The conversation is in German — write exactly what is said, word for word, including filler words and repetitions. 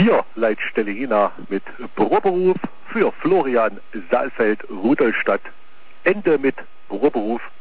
Hier Leitstelle Jena mit Büroberuf für Florian Saalfeld, Rudolstadt. Ende mit Büroberuf